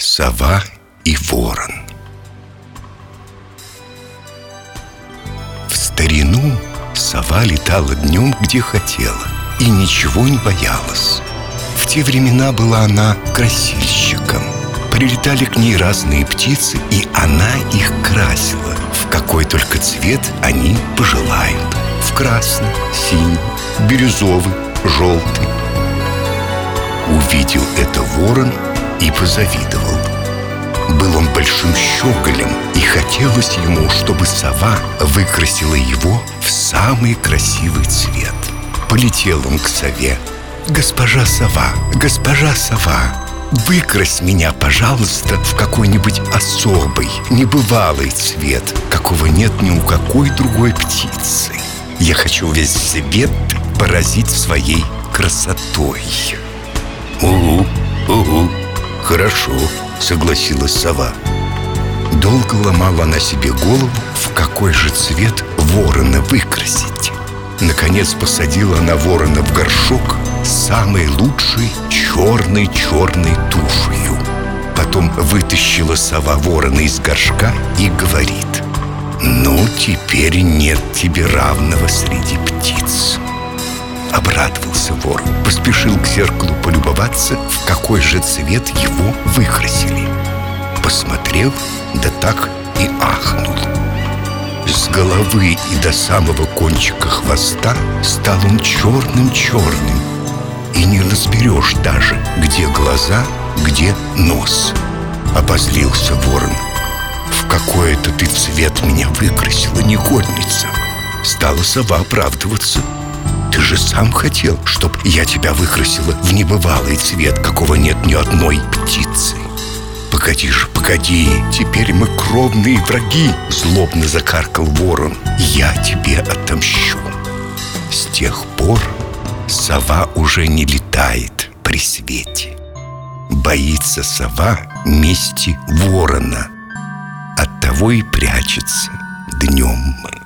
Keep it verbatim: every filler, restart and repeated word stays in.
Сова и ворон. В старину сова летала днем, где хотела, и ничего не боялась. В те времена была она красильщиком. Прилетали к ней разные птицы, и она их красила в какой только цвет они пожелают: в красный, синий, бирюзовый, желтый. Увидел это ворон и позавидовал. Был он большим щеголем, и хотелось ему, чтобы сова выкрасила его в самый красивый цвет. Полетел он к сове. «Госпожа сова, госпожа сова, выкрась меня, пожалуйста, в какой-нибудь особый, небывалый цвет, какого нет ни у какой другой птицы. Я хочу весь свет поразить своей красотой». «Угу, угу, хорошо», — согласилась сова. Долго ломала она себе голову, в какой же цвет ворона выкрасить. Наконец посадила она ворона в горшок с самой лучшей черной-черной тушью. Потом вытащила сова ворона из горшка и говорит: «Ну, теперь нет тебе равного среди птиц». Обрадовался ворон, поспешил к зеркалу полюбоваться, в какой же цвет его выкрасили. Посмотрел, да так и ахнул. С головы и до самого кончика хвоста стал он черным-черным, и не разберешь даже, где глаза, где нос. Обозлился ворон: «В какой это ты цвет меня выкрасила, негодница!» Стала сова оправдываться: «Ты же сам хотел, чтоб я тебя выкрасила в небывалый цвет, какого нет ни одной птицы». «Погоди же, погоди, теперь мы кровные враги!» — злобно закаркал ворон. «Я тебе отомщу». С тех пор сова уже не летает при свете. Боится сова мести ворона, оттого и прячется днем.